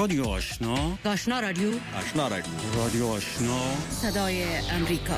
رادیو آشنا، آشنا رادیو، آشنا رادیو، رادیو آشنا، صدای امریکا.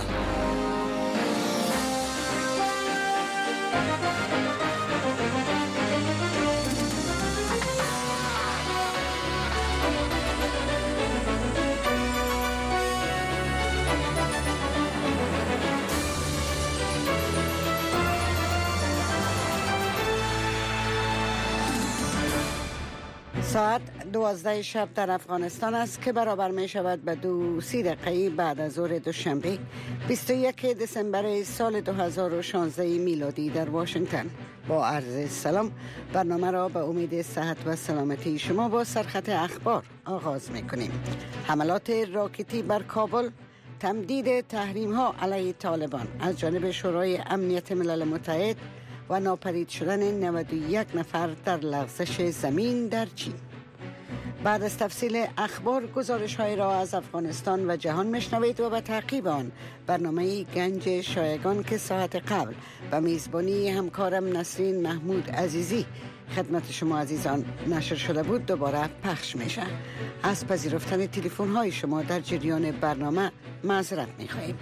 ساعت 12 شب در افغانستان است که برابر می شود به 2:30 بعد از ظهر دوشنبه 21 دسامبر سال 2016 میلادی در واشنگتن. با عرض سلام، برنامه را به امید صحت و سلامتی شما با سرخط اخبار آغاز می کنیم. حملات راکتی بر کابل، تمدید تحریم ها علیه طالبان از جانب شورای امنیت ملل متحد و ناپدید شدن 91 نفر در لغزش زمین در چین. بعد از تفصیل اخبار، گزارش های را از افغانستان و جهان میشنوید و به تعقیب آن برنامه گنج شایگان که ساعت قبل به میزبانی همکارم نسرین محمود عزیزی خدمت شما عزیزان نشر شده بود دوباره پخش میشه. از پذیرفتن تلفن های شما در جریان برنامه معذرت میخواهیم.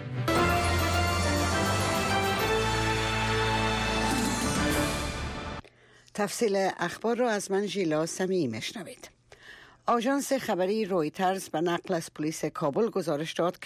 تفصیل اخبار را از من ژیلا سمیعی میشنوید. آژانس خبری رویترز به نقل از پلیس کابل گزارش داد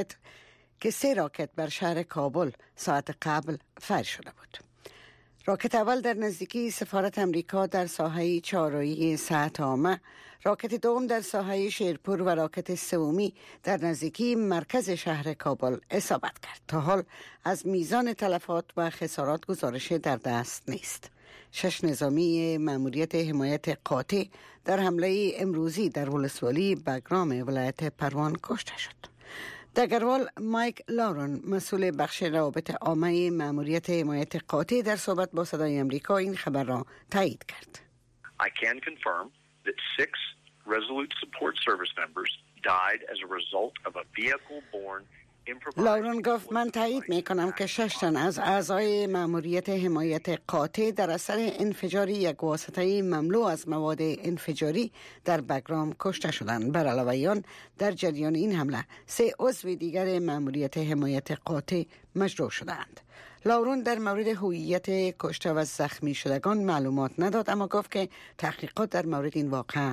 که 3 راکت بر شهر کابل ساعت قبل فر شده بود. راکت اول در نزدیکی سفارت امریکا در ساحه چهارراهی ساعت عامه، راکت دوم در ساحه شیرپور و راکت سومی در نزدیکی مرکز شهر کابل اصابت کرد. تا حال از میزان تلفات و خسارات گزارش در دست نیست. 6 نظامی ماموریت حمایت قاطع در حمله امروزی در ولسوالی بگرام ولایت پروان کشته شد. دگروال مایک لارون، مسئول بخش روابط عامه ماموریت حمایت قاطع، در صحبت با صدای امریکا این خبر را تایید کرد. I can confirm that 6 Resolute Support Service members died as a result of a vehicle-borne. لارون گفت من تایید میکنم که 6 تن از اعضای ماموریت حمایت قاطع در اثر انفجار یک واسطه مملو از مواد انفجاری در بگرام کشته شدند. بر علاوه آن در جریان این حمله 3 عضو دیگر ماموریت حمایت قاطع مجروح شدند. لارون در مورد هویت کشته و زخمی شدگان معلومات نداد، اما گفت که تحقیقات در مورد این واقعه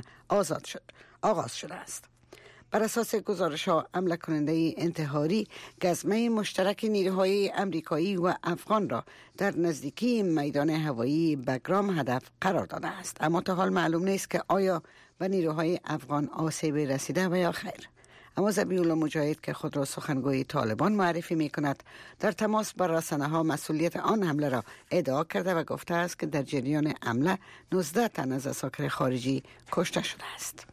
آغاز شده است. بر اساس گزارش‌ها، حمله کننده انتحاری گزمه مشترک نیروهای امریکایی و افغان را در نزدیکی میدان هوایی بگرام هدف قرار داده است، اما تا حال معلوم نیست که آیا به نیروهای افغان آسیب رسیده و یا خیر. اما ذبیح‌الله مجاهد که خود را سخنگوی طالبان معرفی می‌کند، در تماس با رسانه‌ها مسئولیت آن حمله را ادعا کرده و گفته است که در جریان حمله 19 تن از عساکر خارجی کشته شده است.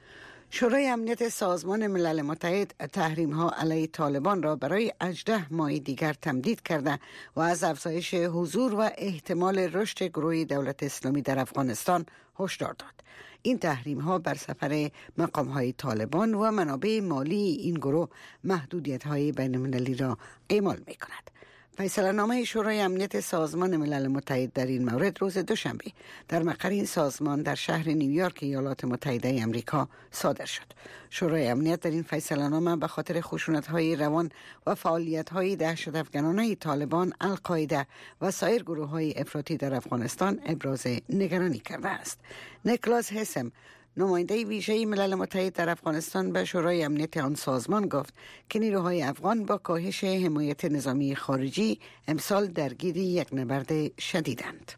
شورای امنیت سازمان ملل متحد تحریم ها علیه طالبان را برای 18 ماه دیگر تمدید کرده و از افزایش حضور و احتمال رشد گروه دولت اسلامی در افغانستان هشدار داد. این تحریم ها بر سفر مقام های طالبان و منابع مالی این گروه محدودیت های بین المللی را اعمال می کند. فیصله نامه شورای امنیت سازمان ملل متحد در این مورد روز دوشنبه در مقر این سازمان در شهر نیویورک ایالات متحده آمریکا صادر شد. شورای امنیت در این فیصله نامه به خاطر خشونت‌های روان و فعالیت‌های دهشت‌افکنانه طالبان، القاعده و سایر گروه‌های افراطی در افغانستان ابراز نگرانی کرده است. نیکلاس هسم، نماینده ویژه ملل متحد در افغانستان، به شورای امنیت آن سازمان گفت که نیروهای افغان با کاهش حمایت نظامی خارجی امسال درگیر یک نبرد شدیدند.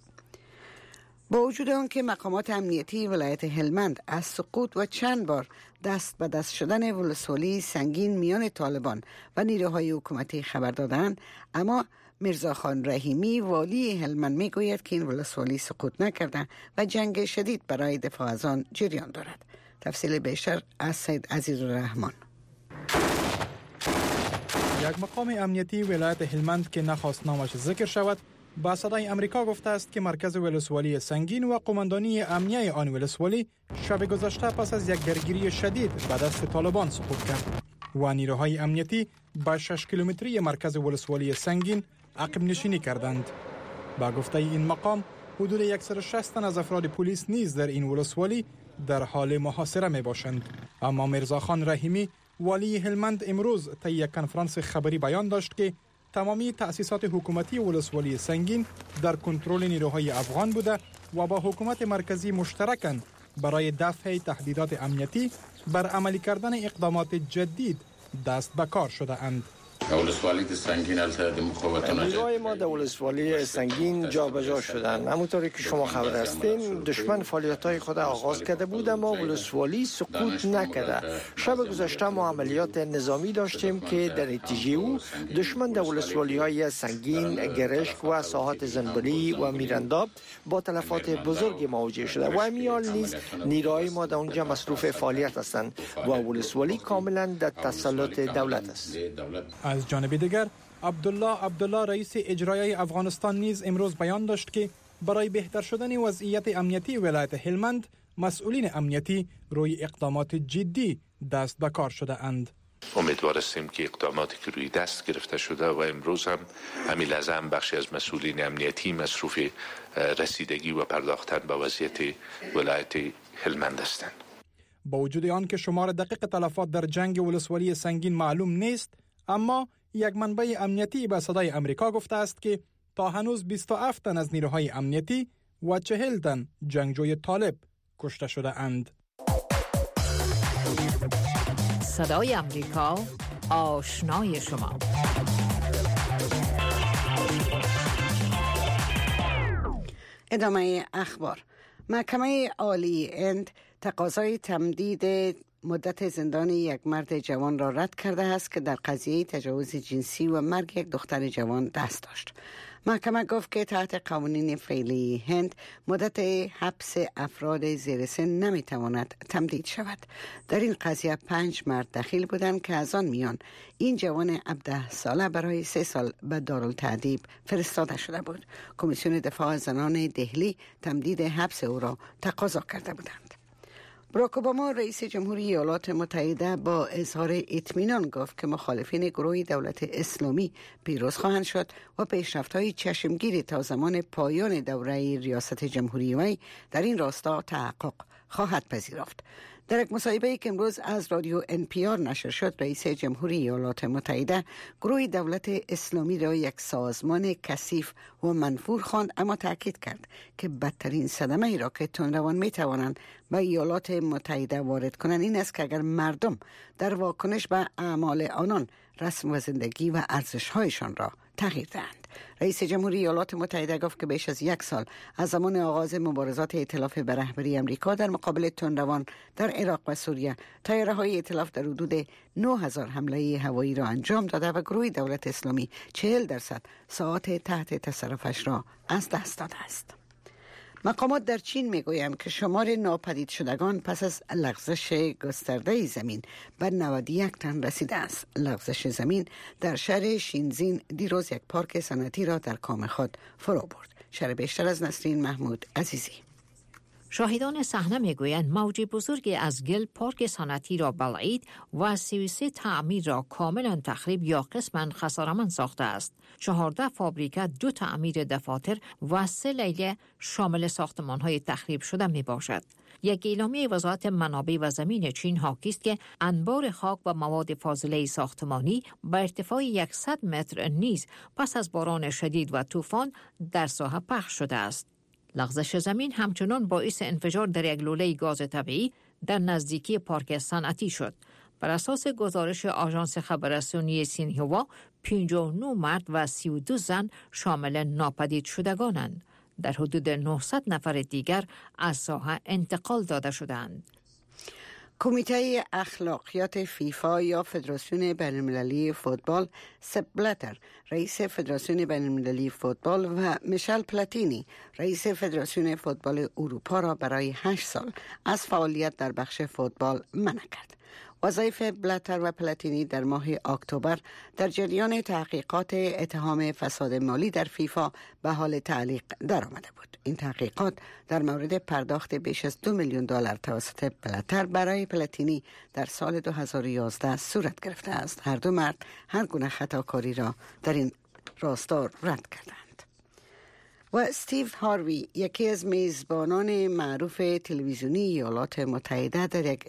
با وجود آنکه مقامات امنیتی ولایت هلمند از سقوط و چند بار دست به دست شدن ولسوالی سنگین میان طالبان و نیروهای حکومتی خبر دادند، اما میرزا خان رحیمی والی هلمند میگوید که این ولسوالی سقوط نکرده و جنگ شدید برای دفاع از آن جریان دارد. تفصیل بیشتر از سید عزیزالرحمن. یک مقام امنیتی ولایت هلمند که نخواست نامش ذکر شود با صدای امریکا گفته است که مرکز ولسوالی سنگین و قماندانی امنیه آن ولسوالی شب گذشته پس از یک درگیری شدید به دست طالبان سقوط کرد و نیروهای امنیتی با 6 کیلومتری مرکز ولسوالی سنگین عقب نشینی کردند. با گفته این مقام حدود 160 تن از افراد پلیس نیز در این ولسوالی در حال محاصره می باشند. اما میرزاخان رحیمی والی هلمند امروز طی یک کنفرانس خبری بیان داشت که تمامی تأسیسات حکومتی ولسوالی سنگین در کنترل نیروهای افغان بوده و با حکومت مرکزی مشترکاً برای دفع تهدیدات امنیتی بر عملی کردن اقدامات جدید دست به کار شده اند. ولسوالی سنگین نیروهای ما در ولسوالی سنگین جابجا شدند. همونطوری که شما خبر هستین دشمن فعالیت‌های خود آغاز کرده بود اما ولسوالی سقوط نکرده. شب گذشته ما عملیات نظامی داشتیم که در نتیجه او دشمن در ولسوالی‌های سنگین، گرشک و ساحات زنبلی و میرنداب با تلفات بزرگی مواجه شده و امیال نیز نیروهای ما در اونجا مصروف فعالیت هستند و ولسوالی کاملا در تسلط دولت است. از جانب دیگر عبدالله رئیس اجرایی افغانستان نیز امروز بیان داشت که برای بهتر شدن وضعیت امنیتی ولایت هلمند مسئولین امنیتی روی اقدامات جدی دست به کار شده اند. امیدوار هستیم که اقداماتی که روی دست گرفته شده و امروز هم همین لحظه هم بخشی از مسئولین امنیتی مصروف رسیدگی و پرداختن به وضعیت ولایت هلمند هستند. با وجود آن که شمار دقیق تلفات در جنگ ولسوالی سنگین معلوم نیست، اما یک منبع امنیتی به صدای امریکا گفته است که تا هنوز 27 تن از نیروهای امنیتی و 40 تن جنگجوی طالب کشته شده اند. صدای امریکا، آشنای شما. ادامه اخبار. محکمه عالی هند تقاضای تمدید مدت زندان یک مرد جوان را رد کرده است که در قضیه تجاوز جنسی و مرگ یک دختر جوان دست داشت. محکمه گفت که تحت قوانین فعلی هند مدت حبس افراد زیر سن نمیتواند تمدید شود. در این قضیه 5 مرد دخیل بودند که از آن میان این جوان 17 ساله برای 3 سال به دارالتعذیب فرستاده شده بود. کمیسیون دفاع زنان دهلی تمدید حبس او را تقاضا کرده بودند. باراک اوباما رئیس جمهوری ایالات متحده با اظهار اطمینان گفت که مخالفین گروه دولت اسلامی پیروز خواهند شد و پیشرفت‌های چشمگیری تا زمان پایان دوره ریاست جمهوری وی در این راستا تحقق خواهد پذیرفت. در یک مصاحبه‌ای که امروز از رادیو NPR نشر شد، رئیس جمهوری ایالات متحده گروه دولت اسلامی را یک سازمان کثیف و منفور خواند، اما تاکید کرد که بدترین صدمه ای را که تندروان می توانند به ایالات متحده وارد کنند این است که اگر مردم در واکنش به اعمال آنان رسم و زندگی و ارزش‌هایشان را تغییر دهند. رئیس جمهوری ایالات متحده گفت که بیش از 1 سال از زمان آغاز مبارزات ائتلاف به رهبری امریکا در مقابل تندروان در عراق و سوریه، طیاره‌های ائتلاف در حدود 9000 حمله هوایی را انجام داده و گروه دولت اسلامی 40% ساعات تحت تصرفش را از دست داده است. مقامات در چین میگویند که شمار ناپدید شدگان پس از لغزش گسترده زمین به 91 تن رسیده است. لغزش زمین در شهر شینزین دیروز یک پارک صنعتی را در کام خود فرو برد. شرح بیشتر از نسرین محمود عزیزی. شاهدان صحنه میگویند موج بزرگی از گل پارک صنعتی را بلعید و 33 تعمیر را کاملا تخریب یا قسما خساره‌مند ساخته است. 14 فابریکه، 2 تعمیر دفاتر و 3 لیله شامل ساختمان‌های تخریب شده می باشد. یک اعلامیه وزارت منابع و زمین چین حاکی است که انبار خاک و مواد فاضله ساختمانی با ارتفاع 100 متر نیز پس از باران شدید و طوفان در ساحه پخش شده است. لغزش زمین همچنان باعث انفجار در یک لوله گاز طبیعی در نزدیکی پارک صنعتی شد. بر اساس گزارش آژانس خبررسانی سینهوا، 59 مرد و 32 زن شامل ناپدید شدگانند. در حدود 900 نفر دیگر از ساحه انتقال داده شدند. کمیته اخلاقیات فیفا یا فدراسیون بین‌المللی فوتبال، سپ بلاتر رئیس فدراسیون بین‌المللی فوتبال و میشل پلاتینی رئیس فدراسیون فوتبال اروپا را برای 8 سال از فعالیت در بخش فوتبال منع کرد. وظایف بلاتر و پلاتینی در ماه اکتبر در جریان تحقیقات اتهام فساد مالی در فیفا به حال تعلیق درآمده بود. این تحقیقات در مورد پرداخت بیش از $2 میلیون توسط بلاتر برای پلاتینی در سال 2011 صورت گرفته است. هر دو مرد هر گونه خطاکاری را در این راستا رد کردند. و استیو هاروی، یکی از میزبانان معروف تلویزیونی ایالات متحده، در یک